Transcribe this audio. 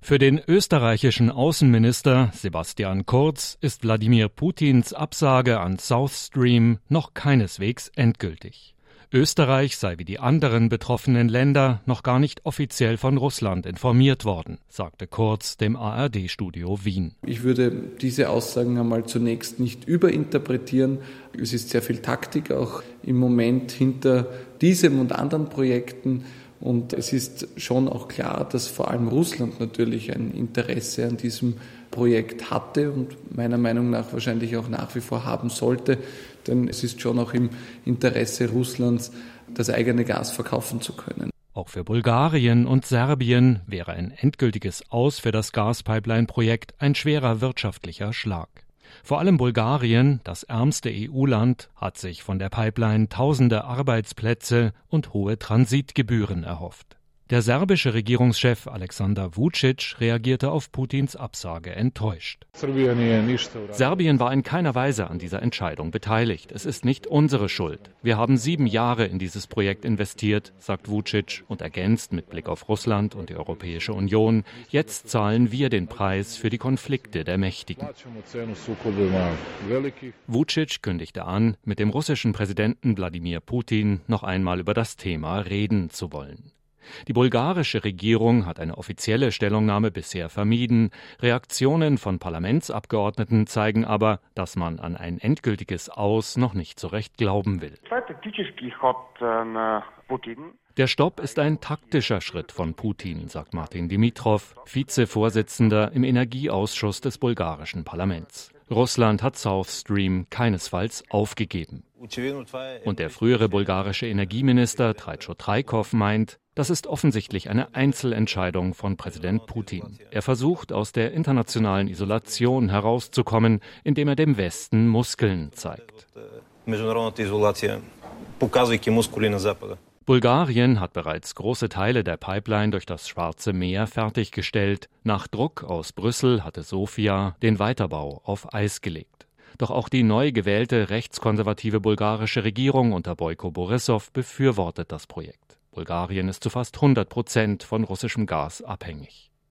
Für den österreichischen Außenminister Sebastian Kurz ist Wladimir Putins Absage an South Stream noch keineswegs endgültig. Österreich sei wie die anderen betroffenen Länder noch gar nicht offiziell von Russland informiert worden, sagte Kurz dem ARD-Studio Wien. Ich würde diese Aussagen einmal zunächst nicht überinterpretieren. Es ist sehr viel Taktik auch im Moment hinter diesem und anderen Projekten. Und es ist schon auch klar, dass vor allem Russland natürlich ein Interesse an diesem Projekt hatte und meiner Meinung nach wahrscheinlich auch nach wie vor haben sollte. Denn es ist schon auch im Interesse Russlands, das eigene Gas verkaufen zu können. Auch für Bulgarien und Serbien wäre ein endgültiges Aus für das Gaspipeline-Projekt ein schwerer wirtschaftlicher Schlag. Vor allem Bulgarien, das ärmste EU-Land, hat sich von der Pipeline tausende Arbeitsplätze und hohe Transitgebühren erhofft. Der serbische Regierungschef Aleksandar Vučić reagierte auf Putins Absage enttäuscht. Serbien war in keiner Weise an dieser Entscheidung beteiligt. Es ist nicht unsere Schuld. Wir haben 7 Jahre in dieses Projekt investiert, sagt Vučić und ergänzt mit Blick auf Russland und die Europäische Union: Jetzt zahlen wir den Preis für die Konflikte der Mächtigen. Vučić kündigte an, mit dem russischen Präsidenten Wladimir Putin noch einmal über das Thema reden zu wollen. Die bulgarische Regierung hat eine offizielle Stellungnahme bisher vermieden. Reaktionen von Parlamentsabgeordneten zeigen aber, dass man an ein endgültiges Aus noch nicht so recht glauben will. Der Stopp ist ein taktischer Schritt von Putin, sagt Martin Dimitrov, Vizevorsitzender im Energieausschuss des bulgarischen Parlaments. Russland hat South Stream keinesfalls aufgegeben. Und der frühere bulgarische Energieminister Traičo Trajkov meint, das ist offensichtlich eine Einzelentscheidung von Präsident Putin. Er versucht, aus der internationalen Isolation herauszukommen, indem er dem Westen Muskeln zeigt. Bulgarien hat bereits große Teile der Pipeline durch das Schwarze Meer fertiggestellt. Nach Druck aus Brüssel hatte Sofia den Weiterbau auf Eis gelegt. Doch auch die neu gewählte rechtskonservative bulgarische Regierung unter Boyko Borissow befürwortet das Projekt. Bulgarien ist zu fast 100% von russischem Gas abhängig.